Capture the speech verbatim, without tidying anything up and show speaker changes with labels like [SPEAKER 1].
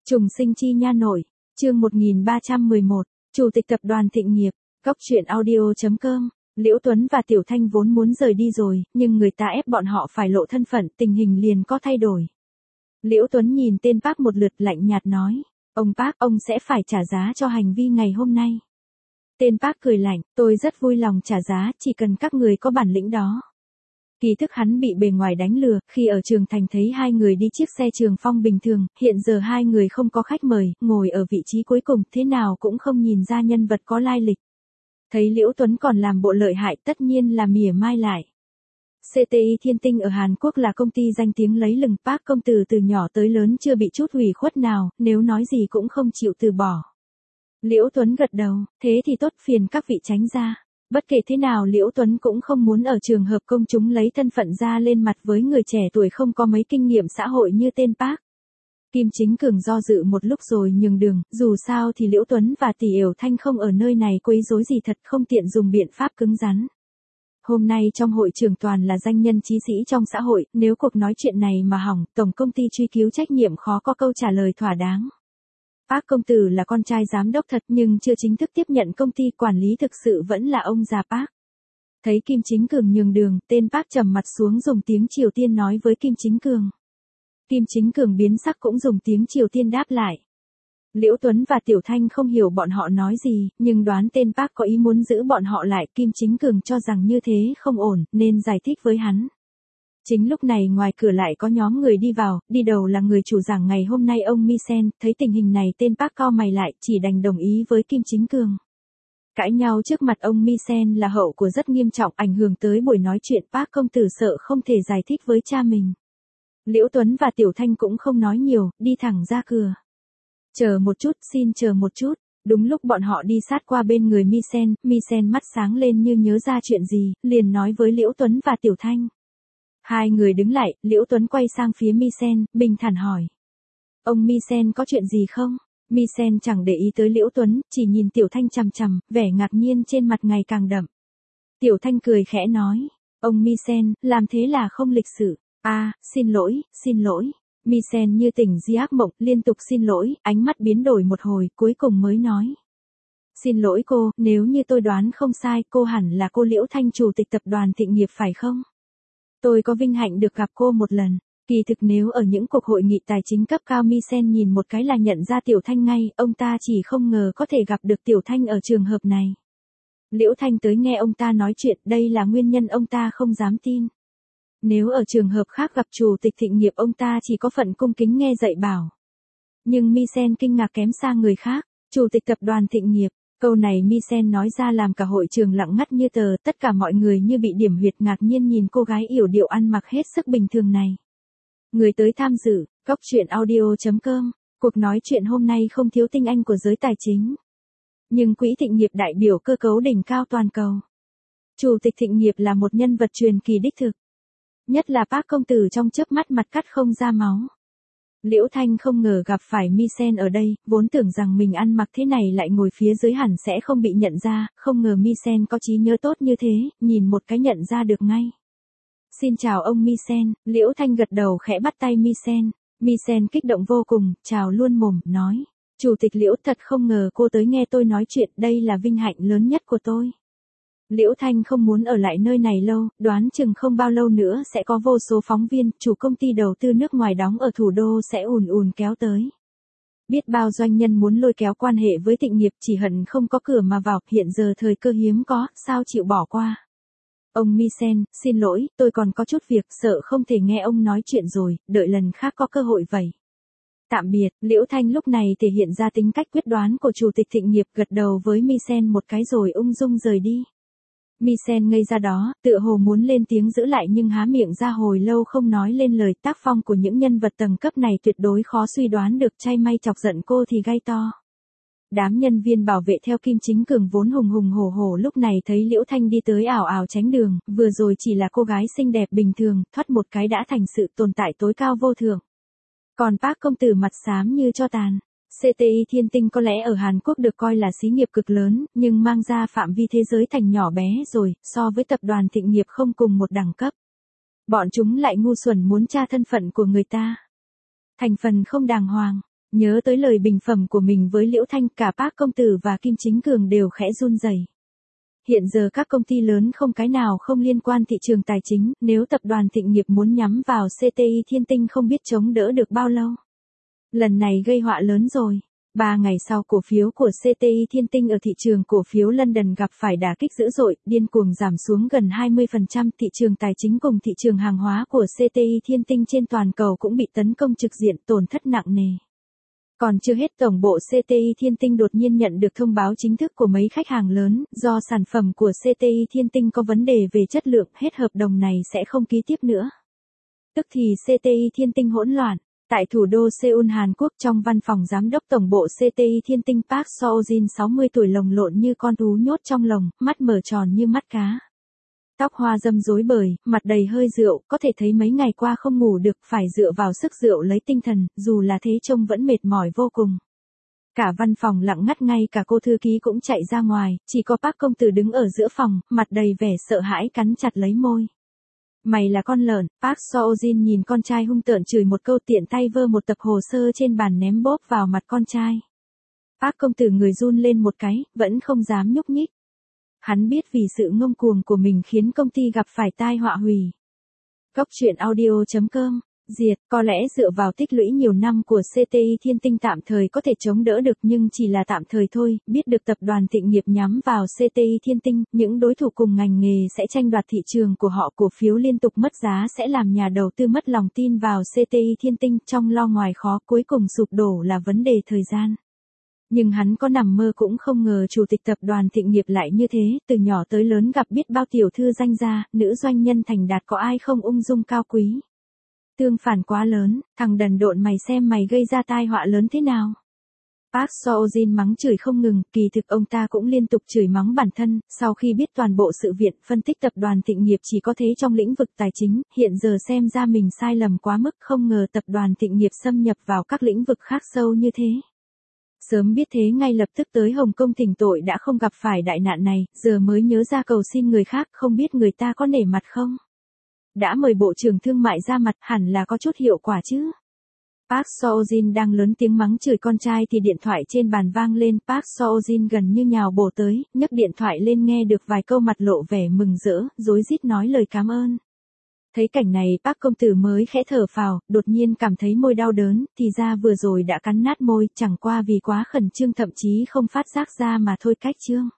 [SPEAKER 1] Trùng sinh chi nha nội, chương một nghìn ba trăm mười một, Chủ tịch tập đoàn Thịnh Nghiệp, Góc truyện audio chấm com. Liễu Tuấn và Tiểu Thanh vốn muốn rời đi rồi, nhưng người ta ép bọn họ phải lộ thân phận, tình hình liền có thay đổi. Liễu Tuấn nhìn tên Park một lượt lạnh nhạt nói, ông Park, ông sẽ phải trả giá cho hành vi ngày hôm nay. Tên Park cười lạnh, tôi rất vui lòng trả giá, chỉ cần các người có bản lĩnh đó. Kỳ thực hắn bị bề ngoài đánh lừa, khi ở trường thành thấy hai người đi chiếc xe Trường Phong bình thường, hiện giờ hai người không có khách mời, ngồi ở vị trí cuối cùng, thế nào cũng không nhìn ra nhân vật có lai lịch. Thấy Liễu Tuấn còn làm bộ lợi hại tất nhiên là mỉa mai lại. xê tê i Thiên Tinh ở Hàn Quốc là công ty danh tiếng lấy lừng, Park công tử từ nhỏ tới lớn chưa bị chút ủy khuất nào, nếu nói gì cũng không chịu từ bỏ. Liễu Tuấn gật đầu, thế thì tốt, phiền các vị tránh ra. Bất kể thế nào Liễu Tuấn cũng không muốn ở trường hợp công chúng lấy thân phận ra lên mặt với người trẻ tuổi không có mấy kinh nghiệm xã hội như tên Park. Kim Chính Cường do dự một lúc rồi nhường đường, dù sao thì Liễu Tuấn và Tỷ Yểu Thanh không ở nơi này quấy rối gì thật, không tiện dùng biện pháp cứng rắn. Hôm nay trong hội trường toàn là danh nhân trí sĩ trong xã hội, nếu cuộc nói chuyện này mà hỏng, tổng công ty truy cứu trách nhiệm khó có câu trả lời thỏa đáng. Park công tử là con trai giám đốc thật nhưng chưa chính thức tiếp nhận công ty, quản lý thực sự vẫn là ông già Park. Thấy Kim Chính Cường nhường đường, tên Park trầm mặt xuống dùng tiếng Triều Tiên nói với Kim Chính Cường. Kim Chính Cường biến sắc cũng dùng tiếng Triều Tiên đáp lại. Liễu Tuấn và Tiểu Thanh không hiểu bọn họ nói gì, nhưng đoán tên Park có ý muốn giữ bọn họ lại. Kim Chính Cường cho rằng như thế không ổn, nên giải thích với hắn. Chính lúc này ngoài cửa lại có nhóm người đi vào, đi đầu là người chủ giảng ngày hôm nay ông Mi-sen. Thấy tình hình này tên Park cau mày lại, chỉ đành đồng ý với Kim Chính Cường. Cãi nhau trước mặt ông Mi-sen là hậu của rất nghiêm trọng, ảnh hưởng tới buổi nói chuyện. Park công tử sợ không thể giải thích với cha mình. Liễu Tuấn và Tiểu Thanh cũng không nói nhiều, đi thẳng ra cửa. Chờ một chút, xin chờ một chút. Đúng lúc bọn họ đi sát qua bên người Mi-sen, Mi-sen mắt sáng lên như nhớ ra chuyện gì, liền nói với Liễu Tuấn và Tiểu Thanh. Hai người đứng lại, Liễu Tuấn quay sang phía Mi-sen, bình thản hỏi. Ông Mi-sen có chuyện gì không? Mi-sen chẳng để ý tới Liễu Tuấn, chỉ nhìn Tiểu Thanh chằm chằm, vẻ ngạc nhiên trên mặt ngày càng đậm. Tiểu Thanh cười khẽ nói. Ông Mi-sen, làm thế là không lịch sự. À, xin lỗi, xin lỗi. Mi-sen như tỉnh di ác mộng, liên tục xin lỗi, ánh mắt biến đổi một hồi, cuối cùng mới nói. Xin lỗi cô, nếu như tôi đoán không sai, cô hẳn là cô Liễu Thanh, chủ tịch tập đoàn Thịnh Nghiệp phải không? Tôi có vinh hạnh được gặp cô một lần. Kỳ thực nếu ở những cuộc hội nghị tài chính cấp cao, Mi-sen nhìn một cái là nhận ra Tiểu Thanh ngay, ông ta chỉ không ngờ có thể gặp được Tiểu Thanh ở trường hợp này. Liễu Thanh tới nghe ông ta nói chuyện, đây là nguyên nhân ông ta không dám tin. Nếu ở trường hợp khác gặp chủ tịch Thịnh Nghiệp, ông ta chỉ có phận cung kính nghe dạy bảo. Nhưng Mi-sen kinh ngạc kém xa người khác, chủ tịch tập đoàn Thịnh Nghiệp. Câu này Mi-sen nói ra làm cả hội trường lặng ngắt như tờ, tất cả mọi người như bị điểm huyệt, ngạc nhiên nhìn cô gái yểu điệu ăn mặc hết sức bình thường này. Người tới tham dự, Góc truyện audio chấm com, cuộc nói chuyện hôm nay không thiếu tinh anh của giới tài chính. Nhưng Quỹ Thịnh Nghiệp đại biểu cơ cấu đỉnh cao toàn cầu. Chủ tịch Thịnh Nghiệp là một nhân vật truyền kỳ đích thực. Nhất là Park công tử trong chớp mắt mặt cắt không ra máu. Liễu Thanh không ngờ gặp phải Mi-sen ở đây, vốn tưởng rằng mình ăn mặc thế này lại ngồi phía dưới hẳn sẽ không bị nhận ra, không ngờ Mi-sen có trí nhớ tốt như thế, nhìn một cái nhận ra được ngay. Xin chào ông Mi-sen, Liễu Thanh gật đầu khẽ bắt tay Mi-sen. Mi-sen kích động vô cùng, chào luôn mồm, nói. Chủ tịch Liễu, thật không ngờ cô tới nghe tôi nói chuyện, đây là vinh hạnh lớn nhất của tôi. Liễu Thanh không muốn ở lại nơi này lâu, đoán chừng không bao lâu nữa sẽ có vô số phóng viên, chủ công ty đầu tư nước ngoài đóng ở thủ đô sẽ ùn ùn kéo tới. Biết bao doanh nhân muốn lôi kéo quan hệ với Thịnh Nghiệp, chỉ hận không có cửa mà vào, hiện giờ thời cơ hiếm có, sao chịu bỏ qua. Ông Mi-sen, xin lỗi, tôi còn có chút việc, sợ không thể nghe ông nói chuyện rồi, đợi lần khác có cơ hội vậy. Tạm biệt. Liễu Thanh lúc này thể hiện ra tính cách quyết đoán của chủ tịch Thịnh Nghiệp, gật đầu với Mi-sen một cái rồi ung dung rời đi. Mi-sen ngây ra đó, tựa hồ muốn lên tiếng giữ lại nhưng há miệng ra hồi lâu không nói lên lời. Tác phong của những nhân vật tầng cấp này tuyệt đối khó suy đoán được, chay may chọc giận cô thì gay to. Đám nhân viên bảo vệ theo Kim Chính Cường vốn hùng hùng hổ hổ lúc này thấy Liễu Thanh đi tới ảo ảo tránh đường, vừa rồi chỉ là cô gái xinh đẹp bình thường, thoát một cái đã thành sự tồn tại tối cao vô thượng. Còn Park công tử mặt xám như tro tàn. xê tê i Thiên Tinh có lẽ ở Hàn Quốc được coi là xí nghiệp cực lớn, nhưng mang ra phạm vi thế giới thành nhỏ bé rồi, so với tập đoàn Thịnh Nghiệp không cùng một đẳng cấp. Bọn chúng lại ngu xuẩn muốn tra thân phận của người ta. Thành phần không đàng hoàng. Nhớ tới lời bình phẩm của mình với Liễu Thanh, cả Park công tử và Kim Chính Cường đều khẽ run rẩy. Hiện giờ các công ty lớn không cái nào không liên quan thị trường tài chính, nếu tập đoàn Thịnh Nghiệp muốn nhắm vào xê tê i Thiên Tinh không biết chống đỡ được bao lâu. Lần này gây họa lớn rồi. Ba ngày sau cổ phiếu của xê tê i Thiên Tinh ở thị trường cổ phiếu London gặp phải đả kích dữ dội, điên cuồng giảm xuống gần hai mươi phần trăm. Thị trường tài chính cùng thị trường hàng hóa của xê tê i Thiên Tinh trên toàn cầu cũng bị tấn công trực diện, tổn thất nặng nề. Còn chưa hết, tổng bộ xê tê i Thiên Tinh đột nhiên nhận được thông báo chính thức của mấy khách hàng lớn, do sản phẩm của xê tê i Thiên Tinh có vấn đề về chất lượng, hết hợp đồng này sẽ không ký tiếp nữa. Tức thì xê tê i Thiên Tinh hỗn loạn. Tại thủ đô Seoul, Hàn Quốc, trong văn phòng giám đốc tổng bộ xê tê i Thiên Tinh, Park Seo-jin sáu mươi tuổi lồng lộn như con thú nhốt trong lồng, mắt mở tròn như mắt cá. Tóc hoa râm rối bời, mặt đầy hơi rượu, có thể thấy mấy ngày qua không ngủ được, phải dựa vào sức rượu lấy tinh thần, dù là thế trông vẫn mệt mỏi vô cùng. Cả văn phòng lặng ngắt, ngay cả cô thư ký cũng chạy ra ngoài, chỉ có Park công tử đứng ở giữa phòng, mặt đầy vẻ sợ hãi cắn chặt lấy môi. Mày là con lợn. Park Seo-jin nhìn con trai hung tợn chửi một câu, tiện tay vơ một tập hồ sơ trên bàn ném bốp vào mặt con trai. Park công tử người run lên một cái, vẫn không dám nhúc nhích. Hắn biết vì sự ngông cuồng của mình khiến công ty gặp phải tai họa hủy. Cốc truyện audio chấm com. Diệt, có lẽ dựa vào tích lũy nhiều năm của xê tê i Thiên Tinh tạm thời có thể chống đỡ được, nhưng chỉ là tạm thời thôi. Biết được tập đoàn Thịnh Nghiệp nhắm vào xê tê i Thiên Tinh, những đối thủ cùng ngành nghề sẽ tranh đoạt thị trường của họ, cổ phiếu liên tục mất giá sẽ làm nhà đầu tư mất lòng tin vào xê tê i Thiên Tinh, trong lo ngoài khó, cuối cùng sụp đổ là vấn đề thời gian. Nhưng hắn có nằm mơ cũng không ngờ chủ tịch tập đoàn Thịnh Nghiệp lại như thế, từ nhỏ tới lớn gặp biết bao tiểu thư danh gia, nữ doanh nhân thành đạt, có ai không ung dung cao quý. Tương phản quá lớn, thằng đần độn mày xem mày gây ra tai họa lớn thế nào. Park Seo-jin mắng chửi không ngừng, kỳ thực ông ta cũng liên tục chửi mắng bản thân, sau khi biết toàn bộ sự việc, phân tích tập đoàn Thịnh Nghiệp chỉ có thế trong lĩnh vực tài chính, hiện giờ xem ra mình sai lầm quá mức, không ngờ tập đoàn Thịnh Nghiệp xâm nhập vào các lĩnh vực khác sâu như thế. Sớm biết thế ngay lập tức tới Hồng Kông thỉnh tội đã không gặp phải đại nạn này, giờ mới nhớ ra cầu xin người khác, không biết người ta có nể mặt không? Đã mời Bộ trưởng Thương mại ra mặt, hẳn là có chút hiệu quả chứ. Park Seo-jin đang lớn tiếng mắng chửi con trai thì điện thoại trên bàn vang lên. Park Seo-jin gần như nhào bổ tới, nhấc điện thoại lên nghe được vài câu, mặt lộ vẻ mừng rỡ, rối rít nói lời cảm ơn. Thấy cảnh này, Park công tử mới khẽ thở phào, đột nhiên cảm thấy môi đau đớn, thì ra vừa rồi đã cắn nát môi, chẳng qua vì quá khẩn trương thậm chí không phát giác ra mà thôi. Cách chương